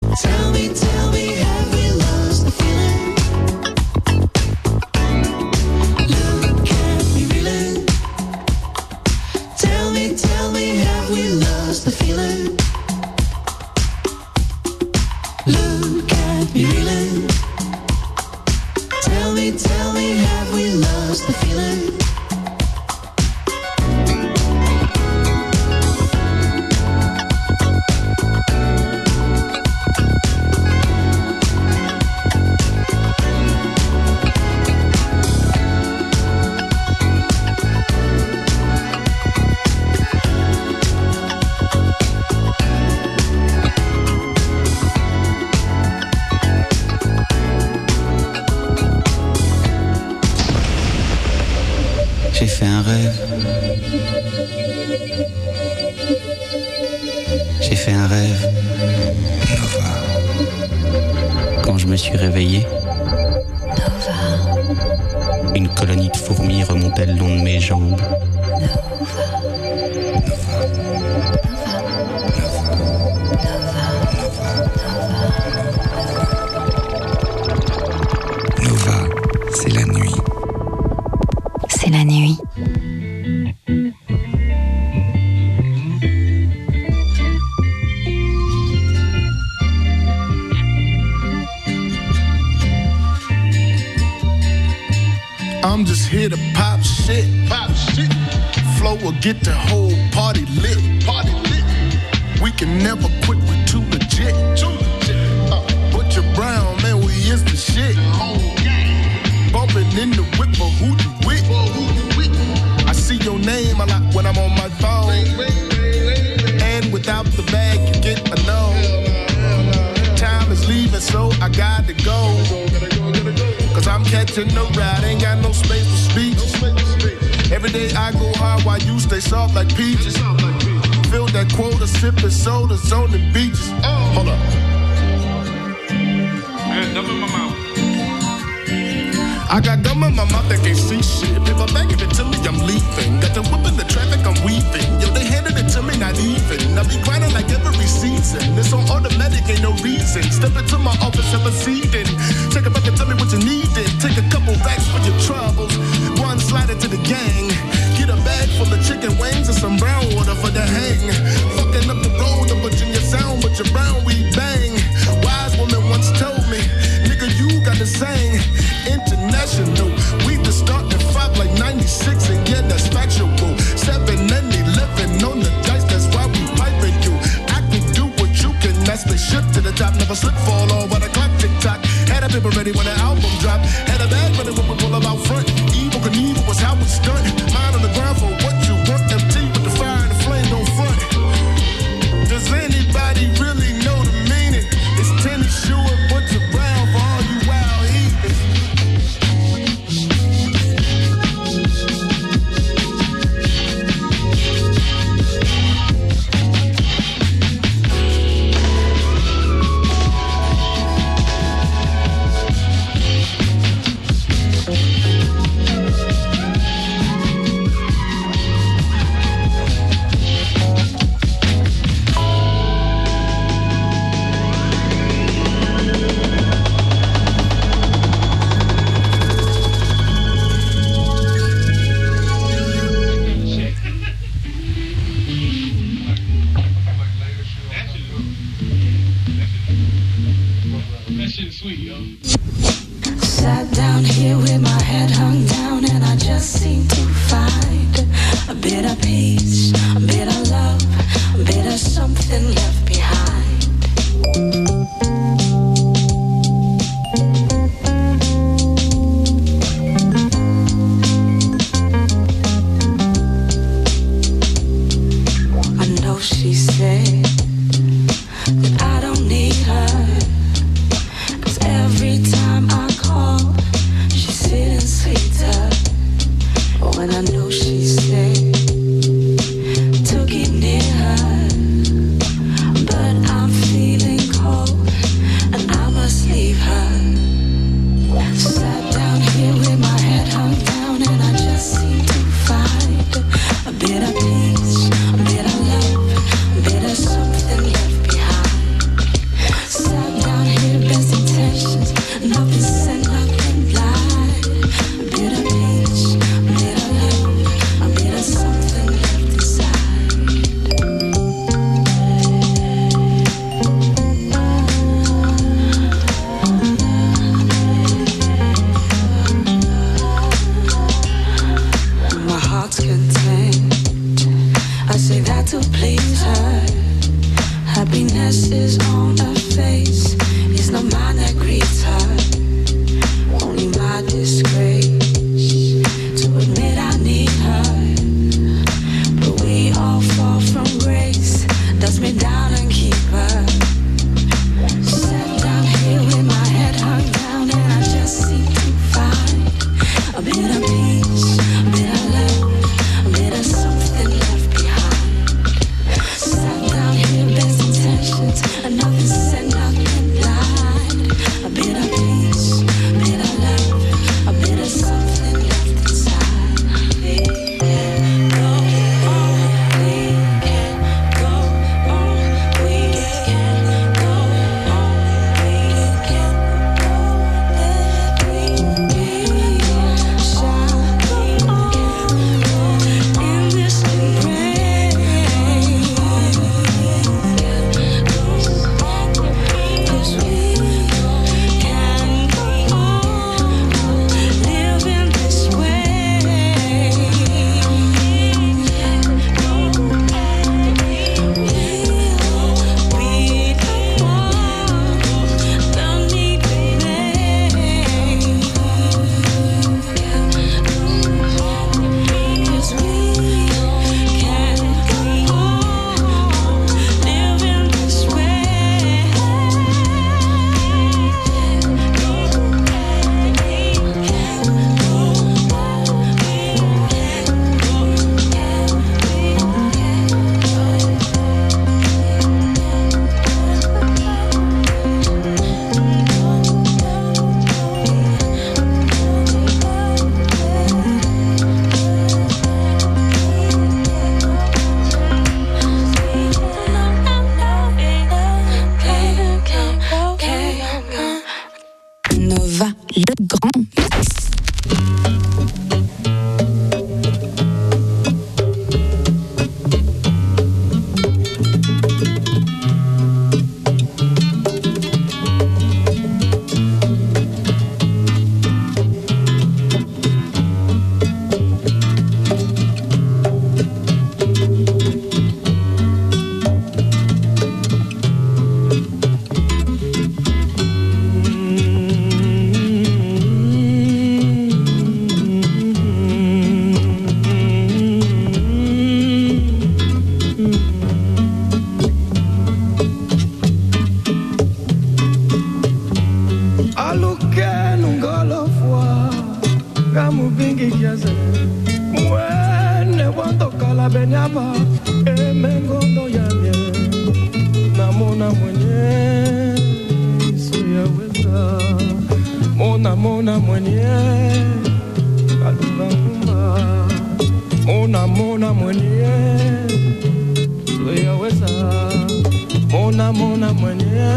I'm just here to pop shit. Flow will get the whole party lit. We can never quit, we too legit. Butcher Brown, man, we is the shit. Bumping in the whip, but who you with? I see your name a lot when I'm on my phone. And without the bag, you get a no. Time is leaving, so I got to go. Cause I'm catching the ride, ain't got no space for speech. Every day I go hard while you stay soft like peaches. Fill that quota, sipping sodas on the beaches. Hold up. I got gum in my mouth. I got gum in my mouth that can't see shit. If I'm begging it to me, I'm leaving. Got the whip in the traffic, I'm weaving. Yo, they handed it to me, not even. I be grinding like every season. It's on automatic, ain't no reason. Step into my office, have a seat in. Take a back and tell me what you needed. Take a couple racks for your troubles. One slide into the gang. Get a bag full of chicken wings and some brown water for the hang. Fucking up the road, I'm butchering your sound, but your brown we bang. Wise woman once told me, nigga, you got to sing international. We the start at 5 like 96, and yeah, that's factual. 7 and 11 on the dice, that's why we piping you. I can do what you can, that's the shit to the top. Never slip, fall on when the clock tick tock. Had a paper ready when the album dropped. Had a bag ready when we pull up out front. Evil Knievel was how it's done. Mine on the ground for what you want. MT with the fire and the flame don't front. Does anybody really know the meaning? It's tennis shoe and Butcher Brown for all you wild heathens. Sat down here with my head hung down, and I just seem to find a bit of peace, a bit of love, a bit of something left behind. I know she said that I don't need her, 'cause every time I call, she's sitting sweeter. When aluke nungolo fwa gamu bingi kiaze mwene wando kala benyaba emengondo yamye namona mwenye suya weza mona mwenye kalunga mona mwenye suya weza mona mwenye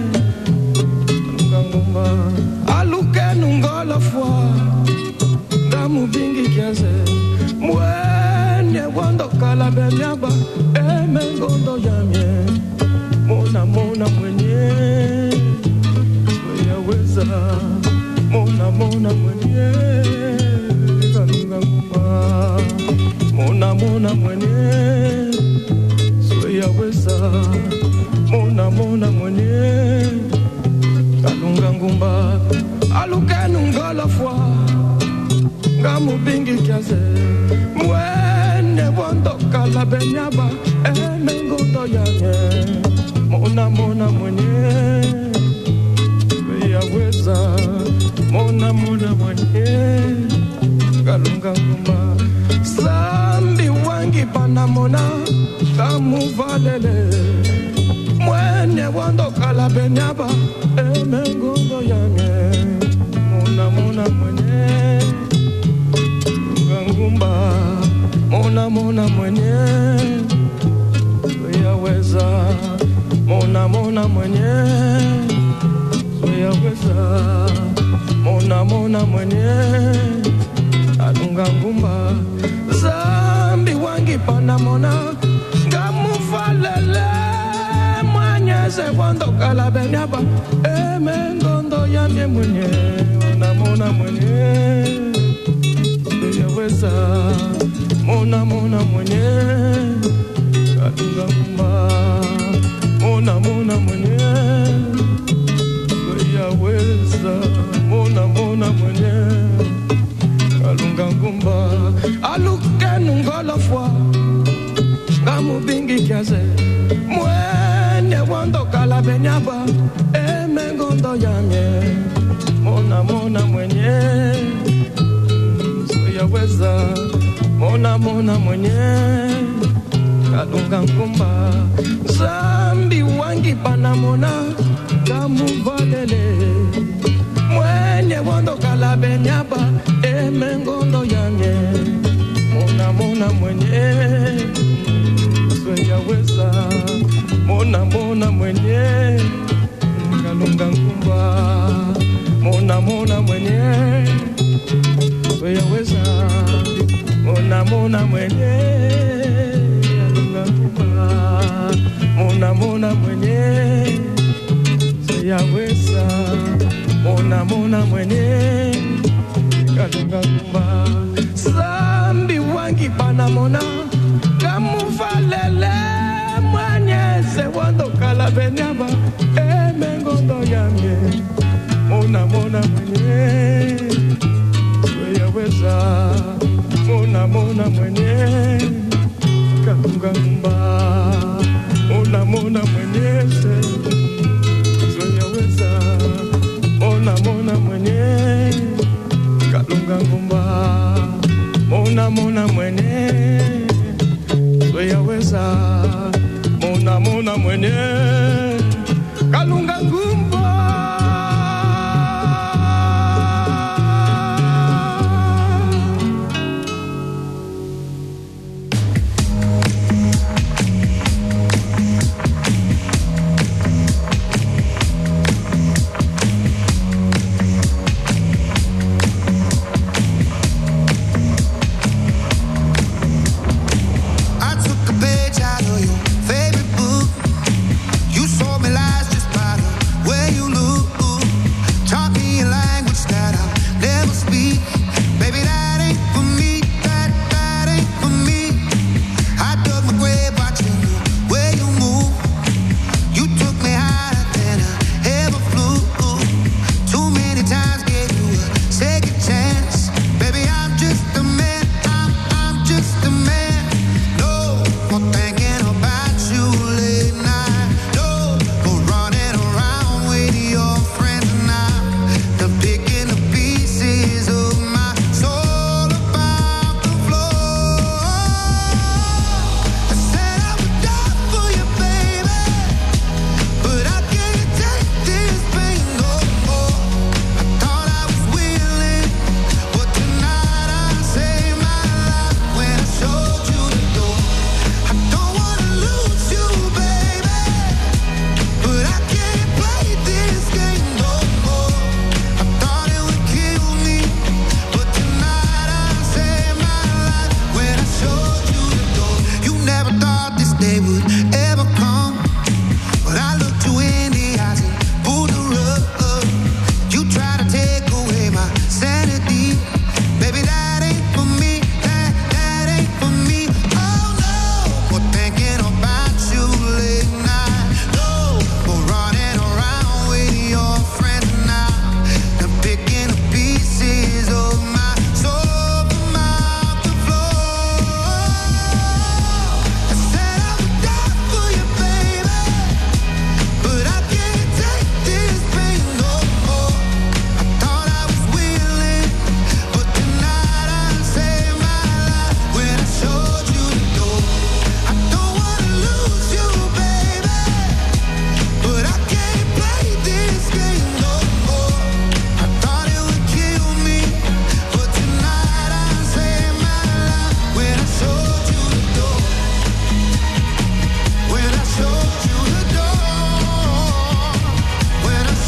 kalunga aluke nungolo fwa gamu bingi kiaze mwene wando kala benyaba emengondo yamye mona mwenye weza mona mwenye kalunga nguma mona mwenye soya weza mona mwenye kalunga ngumba alukenu ngola fwa ngamu bingi kiaze mwene wondo kala benyaba emengondo yanye mona mwenye yaweza mona mwenye kalunga nguma sambi wangi panamona kamu valele mwene wondo kala benyaba emengondo yanye mona mwenye ngumba mona mwenye yaweza mona mwenye yaweza mona mwenye alunga ngumba zambi wangi panamona ngamufalele mwanyeze wando kala benyaba emengondo yamye mwenye mona mwenye yaweza mona mwenye alunga ngumba mona mwenye yaweza mona mwenye kalunga ngumba alukenu ngola fwa ngamu bingi kiaze mwene wando kala benyaba emengondo yamye mona mwenye so yaweza mona mwenye kalunga ngumba zambi wangi panamona kamu valele mwenye wando kala benyaba emengondo yanye mona mwenye sweyaweza mona mwenye kalunga ngumba mona mwenye sweyaweza mona mwenye kalunga ngumba mona mwenye yaweza mona mwenye kalunga ngumba zambi wangi panamona kamuvalele mwanyeze wando kala benyaba emengondo yamye mona mwenye yaweza mona mwenye kalunga ngumba mona mwenye mona mwenye kalunga ngumba mona mwenye sweyaweza mona mwenye kalunga ngumba Thinking about you late night, no, for running around with you.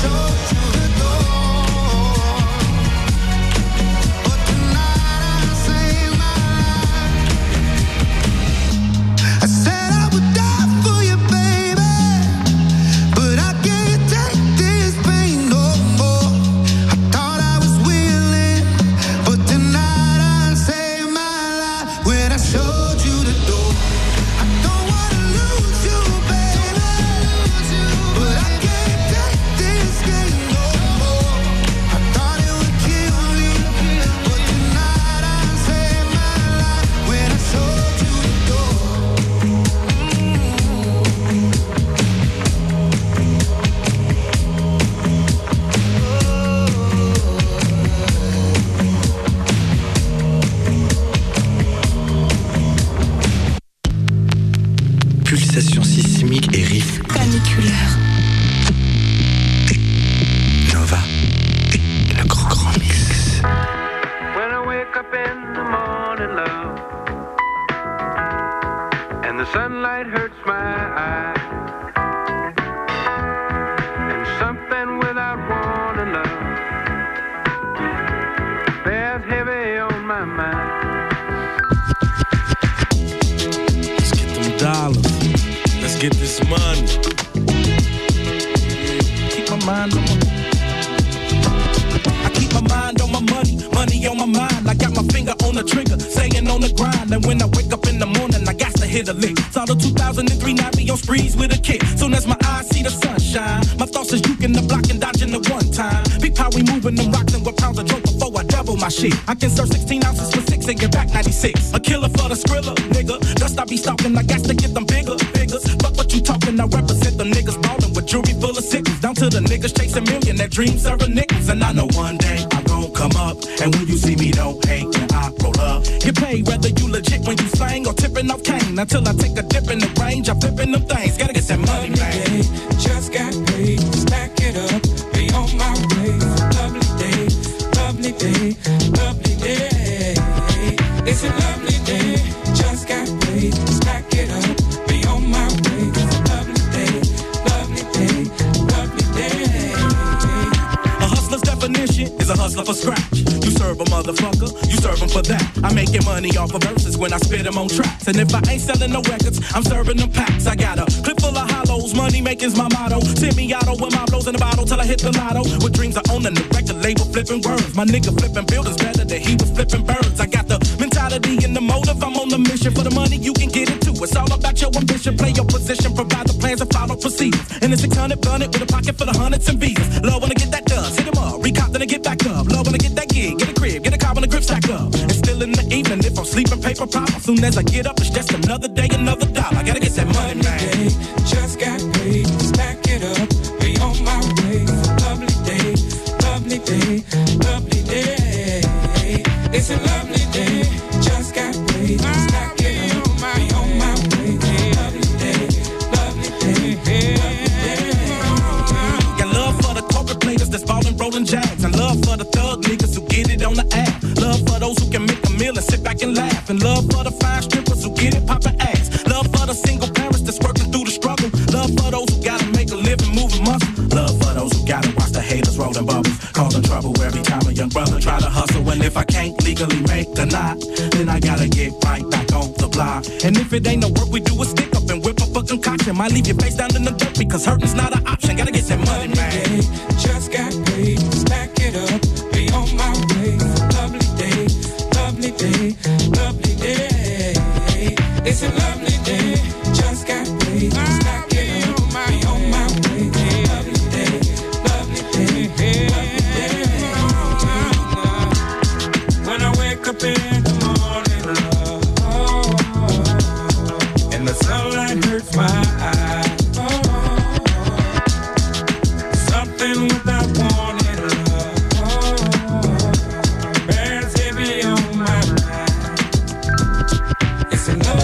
Pulsation sismique et riff caniculaire. Nova, le grand mix. When I wake up in the morning, love, and the sunlight hurts my eyes, and something without warning, love, bears heavy on my mind. Let's get them dollars. Let's get this money. Keep my mind on I keep my mind on my money, money on my mind. I got my finger on the trigger, staying on the grind. And when I wake up in the morning, I got to hit a lick. Saw the 2003 Navi on sprees with a kick. Soon as my eyes see the sunshine, my thoughts is juking the block and dodging the one time. Big power, we moving them rocks and what pounds of dope before I double my shit. I can serve 16 ounces for 6 and get back 96. A killer for the skrilla, nigga. Dust I be stalking, I got to get them bigger figures. Fuck what you talking, I represent them niggas ballin' with jewelry full of sickles. Down to the niggas chasing million, that dream serving nickels. And I know one day I'm gon' come up, and when you see me, don't hate when I roll up. Get paid whether you legit when you slang or tipping off cane. Until I take a dip in the range, I'm flipping them things. Gotta get that money, man. Just got paid, stack it up, be on my way. Lovely day, lovely day, lovely day. It's a lovely day. Just got paid, stack it up, be on my way. Lovely day, lovely day, lovely day. A hustler's definition is a hustler for scratch. You serve a motherfucker, you serve him for that. I'm making money off of verses when I spit them on tracks. And if I ain't selling no records, I'm serving them packs. I got a clip full of hollows, money making's my motto. Semi-auto with my blows in the bottle till I hit the lotto. With dreams of owning the record label, flipping words. My nigga flipping buildings better than he was flipping birds. I got the mentality and the motive, I'm on the mission. For the money, you can get it too. It's all about your ambition, play your position, provide the plans and follow procedures. And the 600 gun it with a pocket full of hundreds and visas. Love when I get that done, hit him up, recop then I get back up. Love when I get that gig, get a crib, get a car when the grip stack up. And still in the evening, if I'm sleeping, paper pop. As soon as I get up, it's just another day, another dollar. I gotta get that money, man. Just got paid, stack it up, be on my way. Lovely day, lovely day, lovely day. It's a lovely day. Just got paid, stack it up, be on my way. Lovely day, lovely day, lovely day. Got love for the corporate players that's ballin' rollin' jacks. And love for the thug niggas who get it on the app. Love for those who can make a meal and sit back and laugh. And love for the fine strippers who get it poppin' ass. Love for the single parents that's working through the struggle. Love for those who gotta make a living moving muscle. Love for those who gotta watch the haters rollin' bubbles. Causing trouble every time a young brother try to hustle. And if I can't legally make a knot, then I gotta get right back on the block. And if it ain't no work, we do a stick up and whip a fucking concoction. Might leave your face down in the dirt because hurting's not an option. Gotta get that money, man. Just got paid, stack it up, be on my way. Lovely day, lovely day, lovely day. It's a lovely day. Just got paid, stack it up, be on my way. Lovely day, lovely day, lovely day. When I wake up in the morning, love, and the sunlight hurts my eyes. Something without warning, love, bears heavy on my mind. It's enough.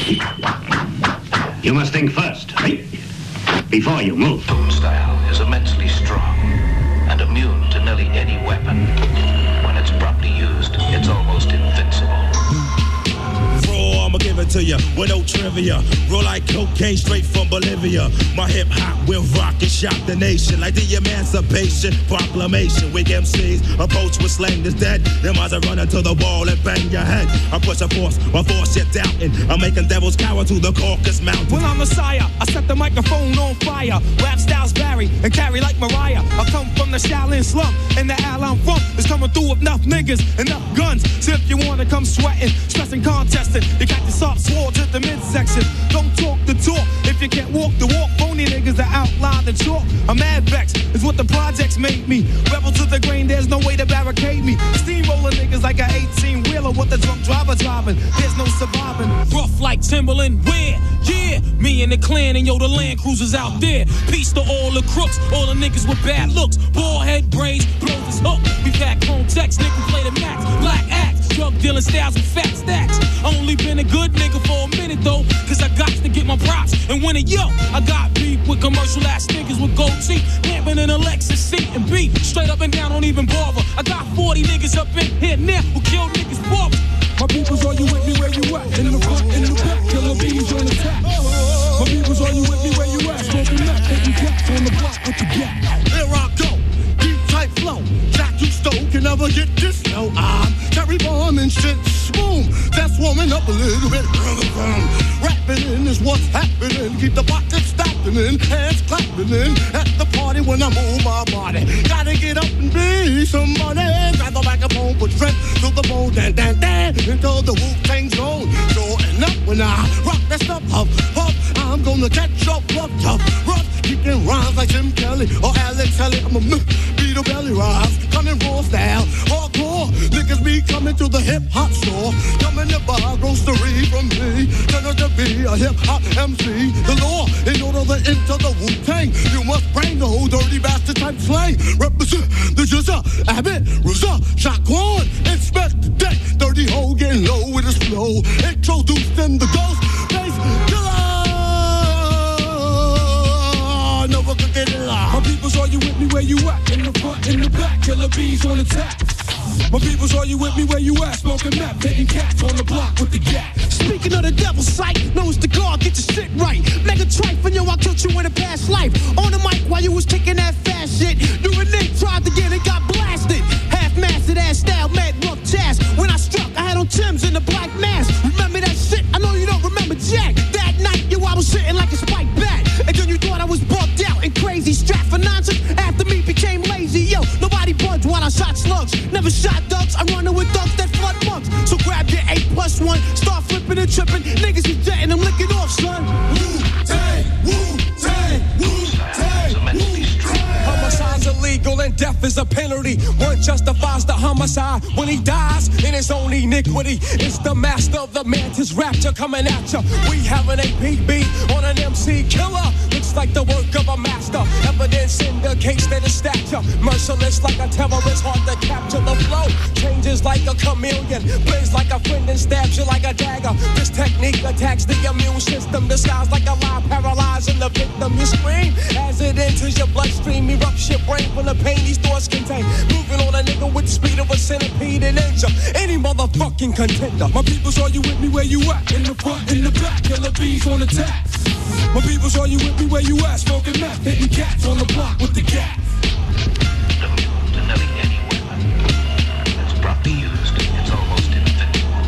You must think first, before you move. Boom style is immensely strong and immune to nearly any weapon. When it's properly used, it's almost invincible. Raw, I'ma give it to you with no trivia. Roll like cocaine straight from Bolivia. My hip hop will rock and shock the nation like the Emancipation Proclamation. Weak MCs approach with slang that's dead. Them eyes are running to the wall and bang your head. I push a force, my force you're doubting. I'm making devils cower to the Caucasus Mountain. Well, I'm Messiah. I set the microphone on fire. Rap styles vary and carry like Mariah. I come from the Shaolin slum, and the Al I'm from is coming through with enough niggas, enough guns. So if you wanna come sweating, stressing, contesting, you got the soft swords at the midsection. Don't talk the talk if you can't walk the walk. Phony niggas that outline the chalk. I'm mad vexed is what the projects made me. Rebel to the grain, there's no way to barricade me. Steamroller niggas like an 18-wheeler with the drunk driver driving. There's no surviving. Rough like Timberland, where? Yeah, me and the clan and yo, the Land Cruisers out there. Peace to all the crooks, all the niggas with bad looks. Bald head braids, blows his hook. We pack home text, niggas play the max. Black axe, drug dealing styles with fat stacks. Only been a good nigga for a minute though, cause I got to get my props and win it, yo. I got beef with commercial ass niggas with gold teeth, camping in a Lexus seat and beef. Straight up and down, don't even bother. I got 40 niggas up in here now who kill niggas for me. My peoples, are you with me where you at? In the front, in the back, killer bees on the tap. My peoples, are you with me where you at? Smoking that, taking cats on the block with the gap. Here I go, deep tight flow. Jack you stole can never get this. No, I'm Terry Bomb and shit. Boom, that's warming up a little bit. Rapping in is what's happening. Keep the pockets stopping in, hands clapping in. At the party when I move my body. Gotta get up and be somebody. Grab the microphone, put strength to the bone. Dan, dan, dan, into the Wu-Tang zone. Showing up when I rock that stuff. Huff, huff, I'm gonna catch up, rough, tough, rough. Kicking rhymes like Jim Kelly or Alex Kelly. I'm a beat a belly rise, coming raw style, hardcore. Niggas be coming to the hip hop store, coming to buy grocery from me. Turn out to be a hip hop MC. The law, in order to enter the Wu-Tang, you must bring the whole dirty bastard type slang. Represent the Jizza, Abbott, Rizza, Shaquan, inspect the deck. Dirty hole getting low with his flow. Introducing the ghost face killer. Never could get it live. My peoples, are you with me where you at? In the front, in the back, killer bees on the tap. My peoples, are you with me where you at? Smoking meth, taking cats on the block with the gap. Speaking of the devil's sight, knows the guard, get your shit right. Mega tripe, and yo, I killed you in a past life. On the mic while you was kicking that fast shit. You and Nick tried to get it, got blasted. Half-mastered ass style, mad rough chast. When I struck, I had on Tim's in the black mask. Remember that shit? I know you don't remember Jack. That night, yo, I was sitting like a spike bat. And then you thought I was bugged out and crazy. Strapped for nonsense, after me became lazy. Yo, nobody budged while I shot slugs. Never shot ducks, I run with ducks that flood monks. So grab your 8+1, start flipping and tripping. Niggas be jetting them licking off, son. Wu-Tang, Wu-Tang, Wu-Tang, Wu-Tang. Homicide's illegal and death is a penalty. One justifies the homicide when he dies in his own iniquity. It's the master of the mantis rapture coming at ya. We have an APB on an MC killer. Looks like the work of a master. Evidence indicates that it's stature. Merciless like a terrorist, hard to capture. The flow changes like a chameleon. Blends like a friend and stabs you like a dagger. This technique attacks the immune system. Disguised like a lie, paralyzing the victim. You scream as it enters your bloodstream. Erupts your brain from the pain these thoughts contain. Moving on a nigga with the speed of a centipede and injure any motherfucking contender. My peoples, are you with me where you at? In the front, in the back, killer bees on the tap. My peoples, are you with me where you at? Smoking meth, hitting cats on the block with the gap. Immune to nearly any weapon. When it's properly used, it's almost invincible.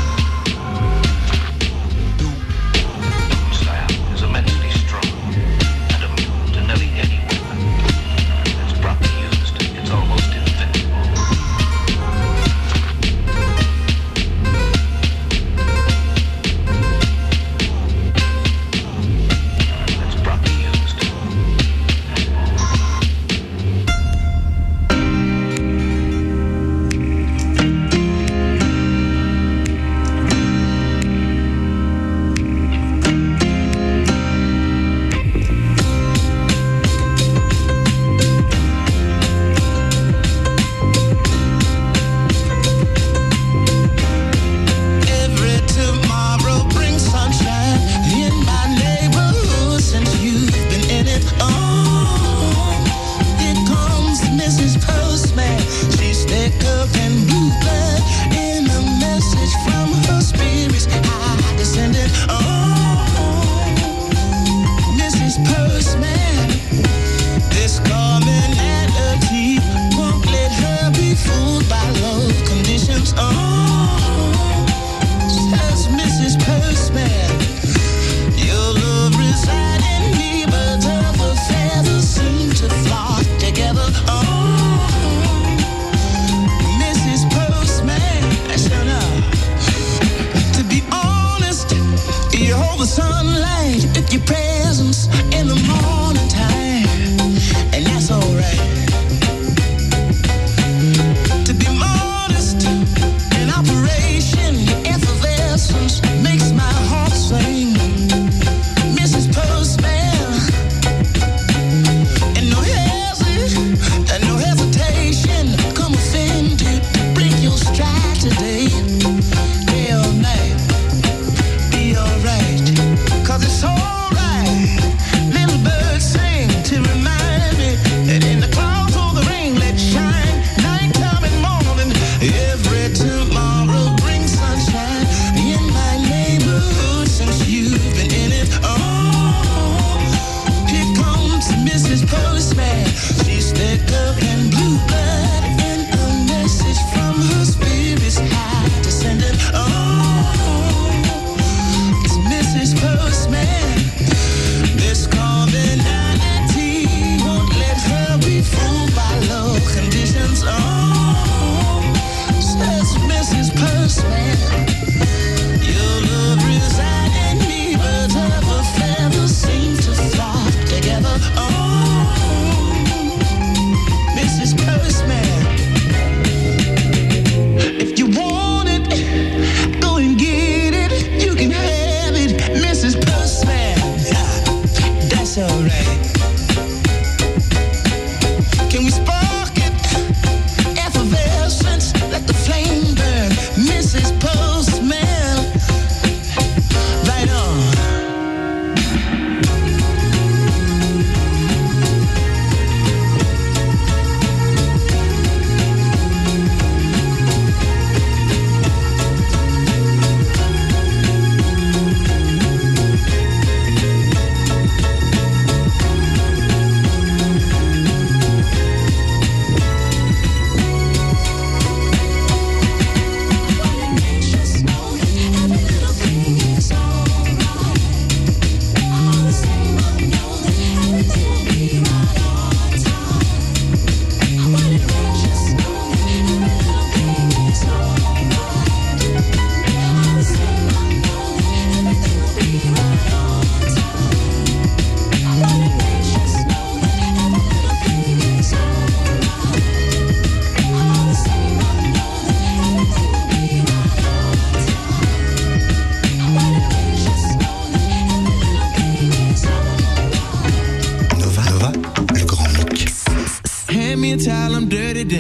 Boom style is immensely strong and immune to nearly any weapon. When it's properly used, it's almost invincible. When it's properly used.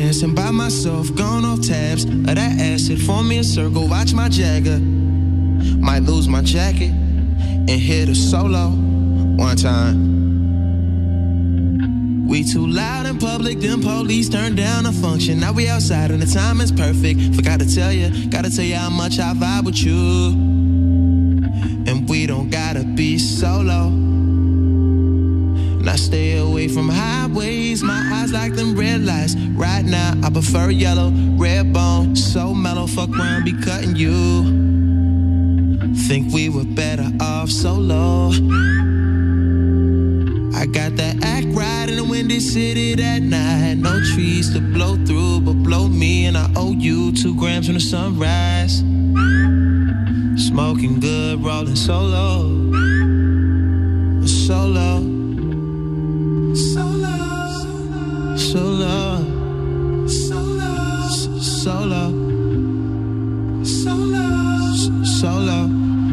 dancing by myself, gone off tabs of that acid. Form me a circle, watch my Jagger. Might lose my jacket and hit a solo one time. We too loud in public, them police turned down a function. Now we outside and the time is perfect. Forgot to tell you, gotta tell you how much I vibe with you. And we don't gotta be solo. Now stay away from highways, my eyes like them red lights. Right now I prefer yellow, red bone, so mellow, fuck around, be cutting you. Think we were better off solo. I got that act right in the windy city that night. No trees to blow through, but blow me, and I owe you 2 grams from the sunrise. Smoking good, rolling solo. Solo. Solo. Solo. Solo. Solo. Solo.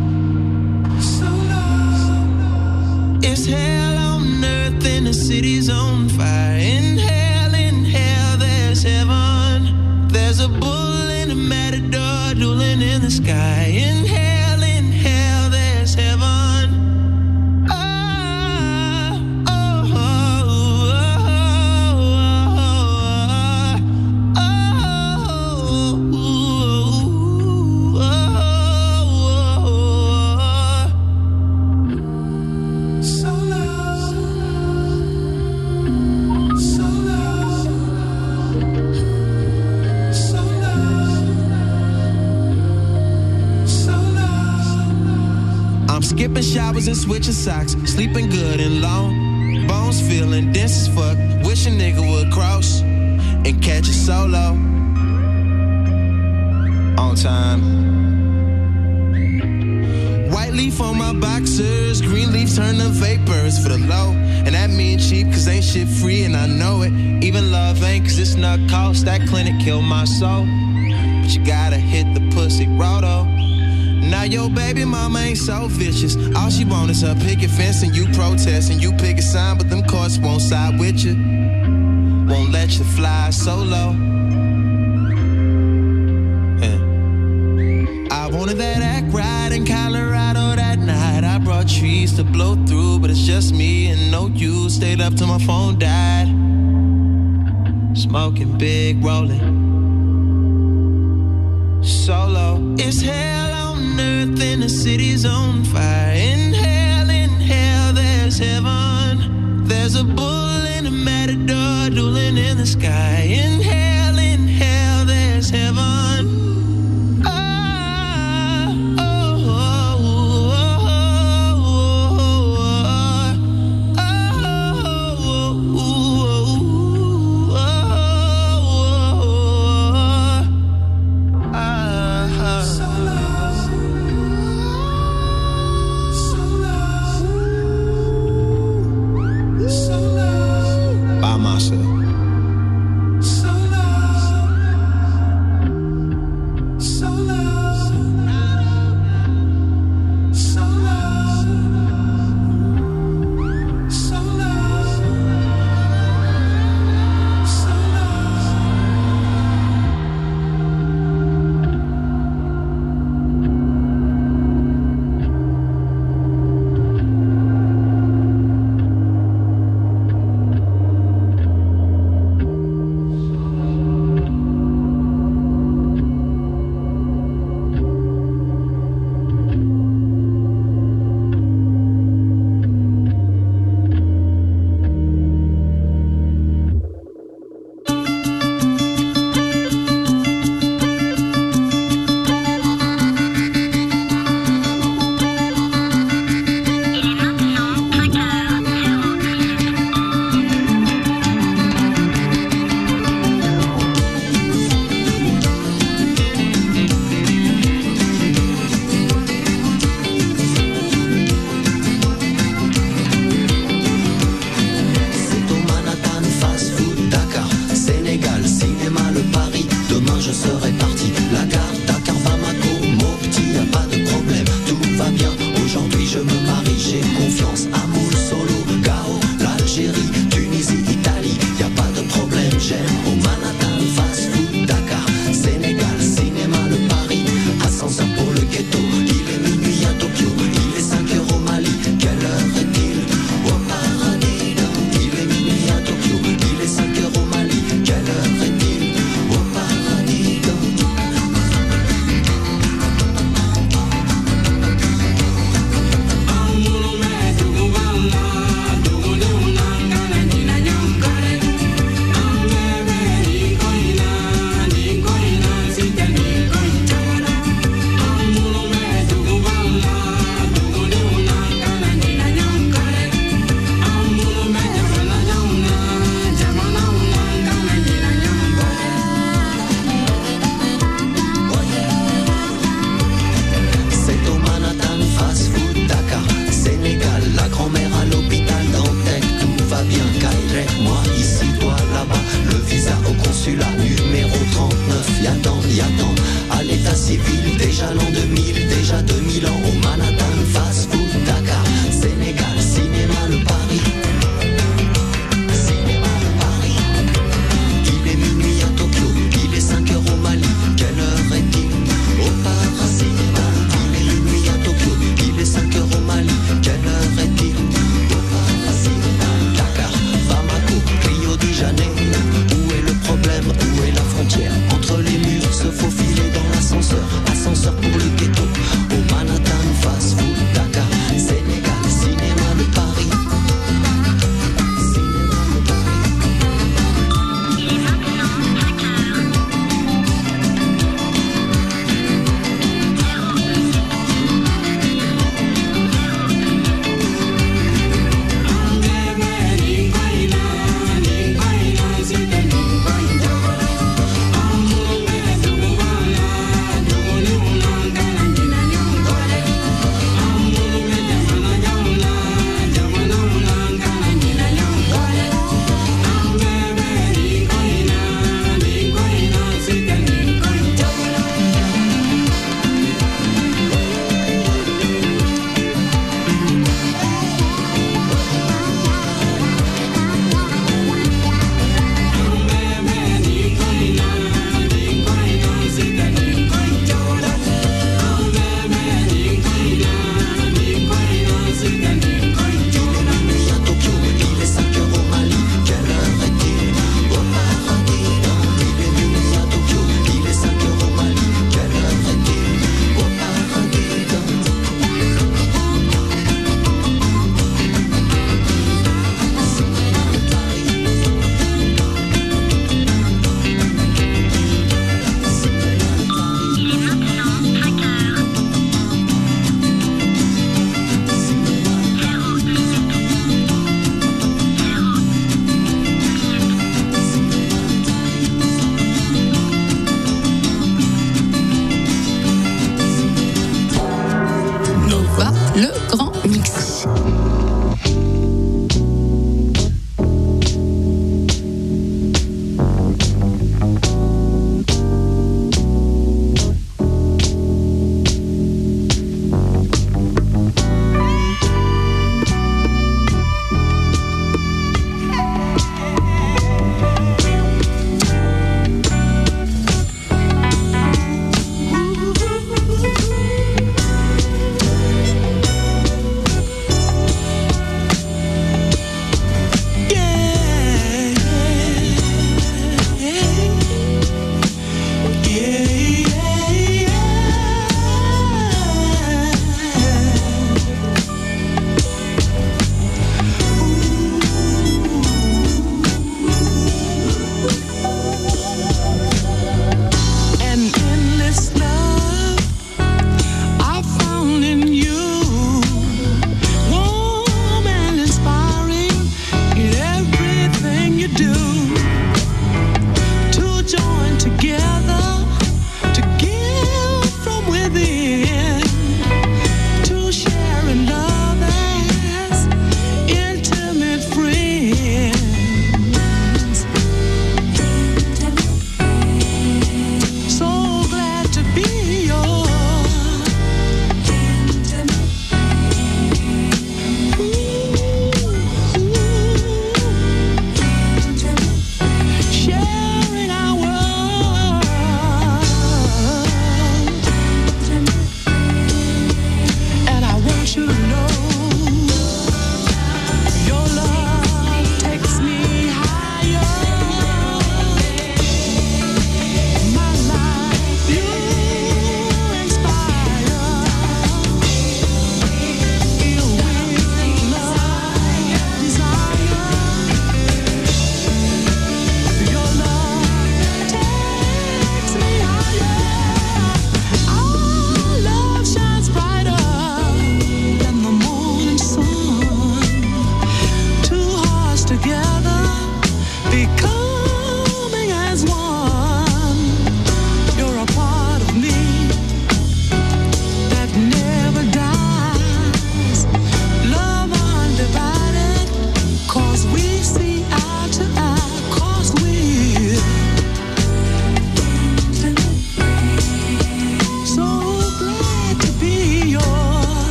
It's hell on earth and the city's on fire. In hell, there's heaven. There's a bull in a matador dueling in the sky. In hell, there's heaven. Oh, oh, oh, oh, oh, oh, skipping showers and switching socks, sleeping good and long, bones feeling dense as fuck. Wish a nigga would cross and catch a solo on time. White leaf on my boxers, green leaf turn to vapors for the low. And that mean cheap cause ain't shit free and I know it. Even love ain't cause it's not cost. That clinic killed my soul. But you gotta hit the pussy roto. Now your baby mama ain't so vicious. All she want is her picket fence and you protest and you pick a sign, but them courts won't side with you. Won't let you fly solo. Yeah. I wanted that act right in Colorado that night. I brought trees to blow through, but it's just me and no you. Stayed up till my phone died. Smoking big, rolling solo. It's hell on earth and the city's on fire. In hell, there's heaven. There's a bull in a matador dueling in the sky. In hell, there's heaven. By myself. le grand mix.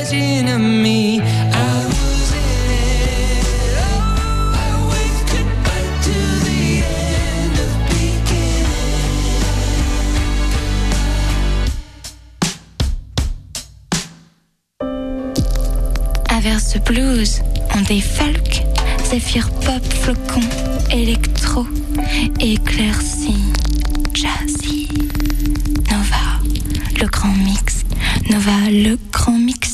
version of me. I was in it. Oh, I waved goodbye to the end of beginning. Averse blues, on des folk, zéphyr pop, flocon, électro, éclairci, jazzy. Nova, le grand mix. Nova, le grand mix.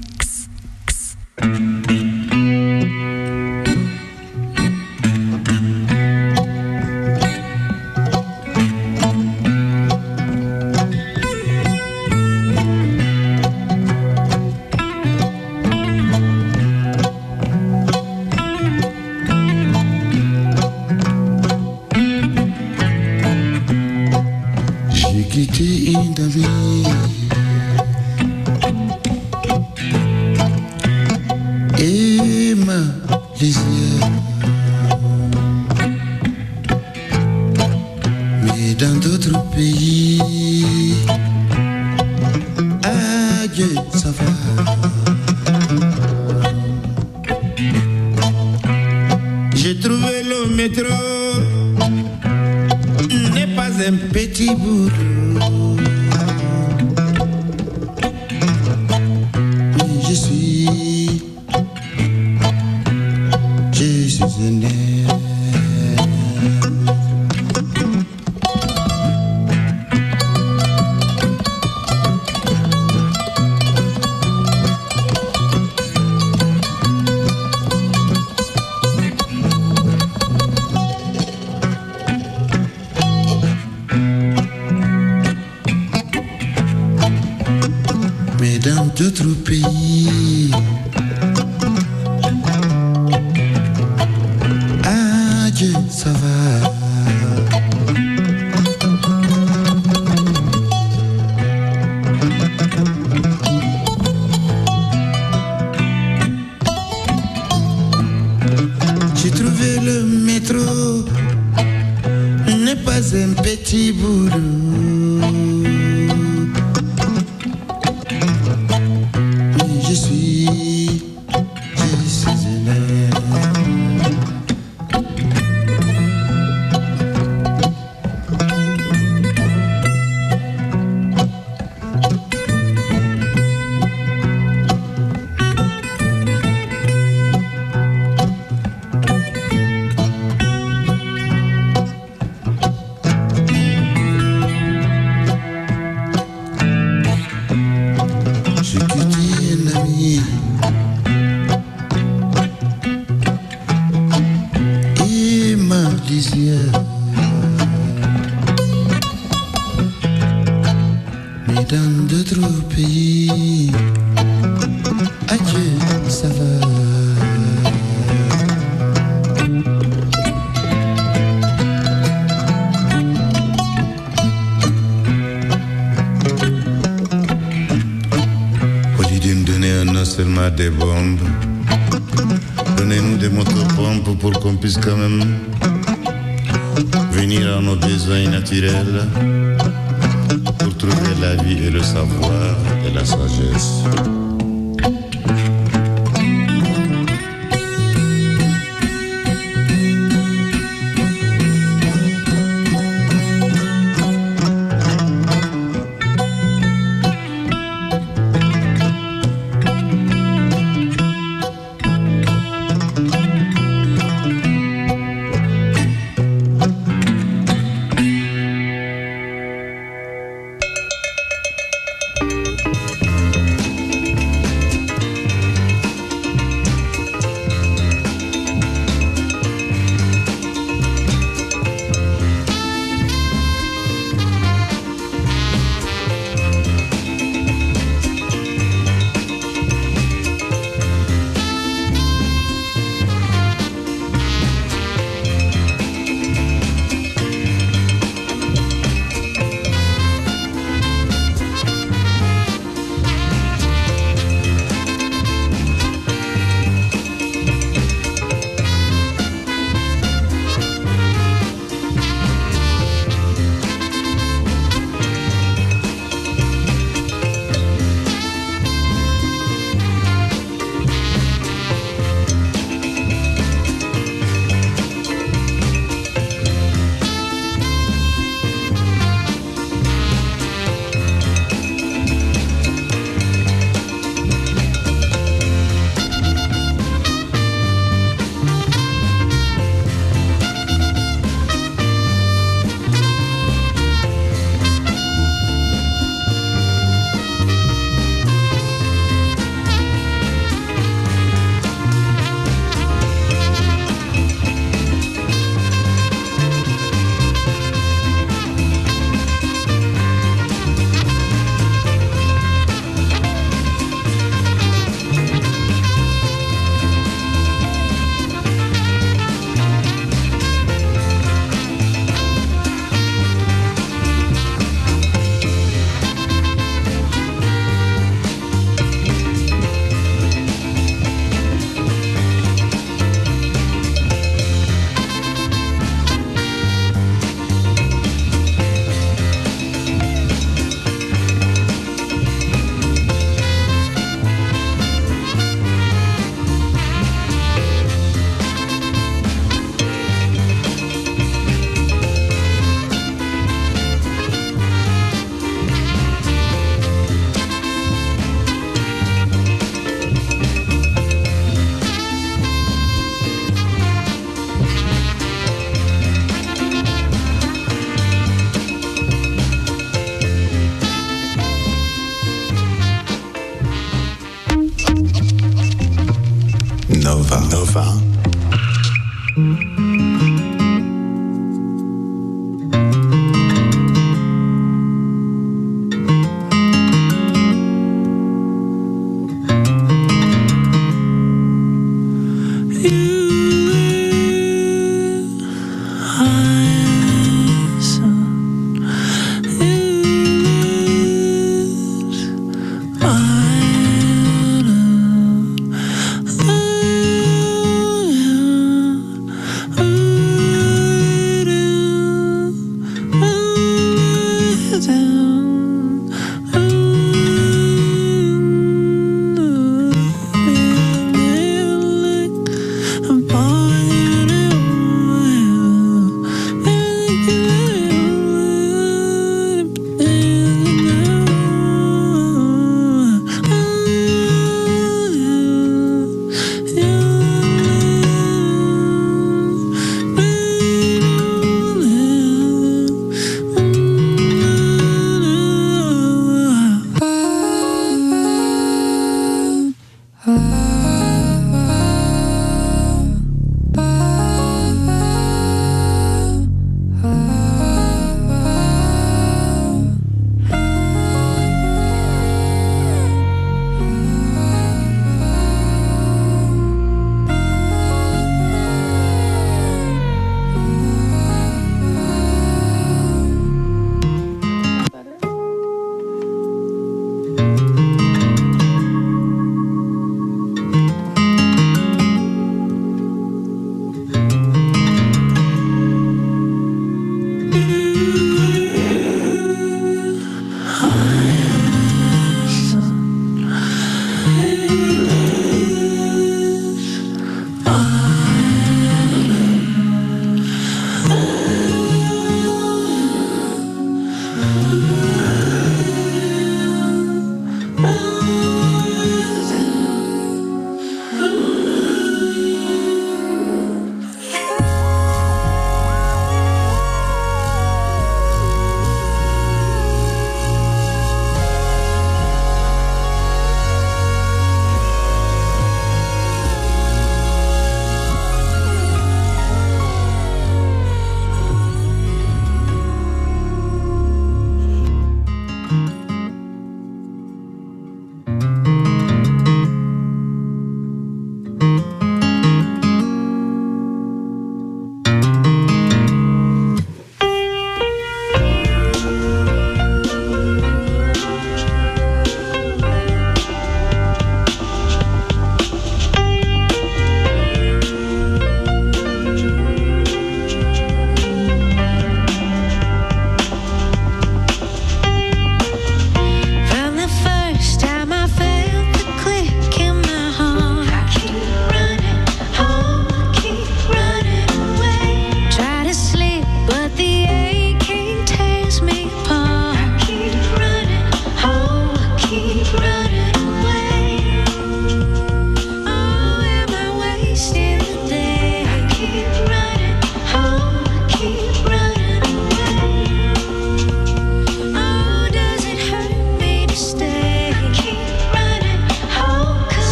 Des bombes, donnez-nous des motopompes pour qu'on puisse quand même venir à nos besoins naturels pour trouver la vie et le savoir et la sagesse.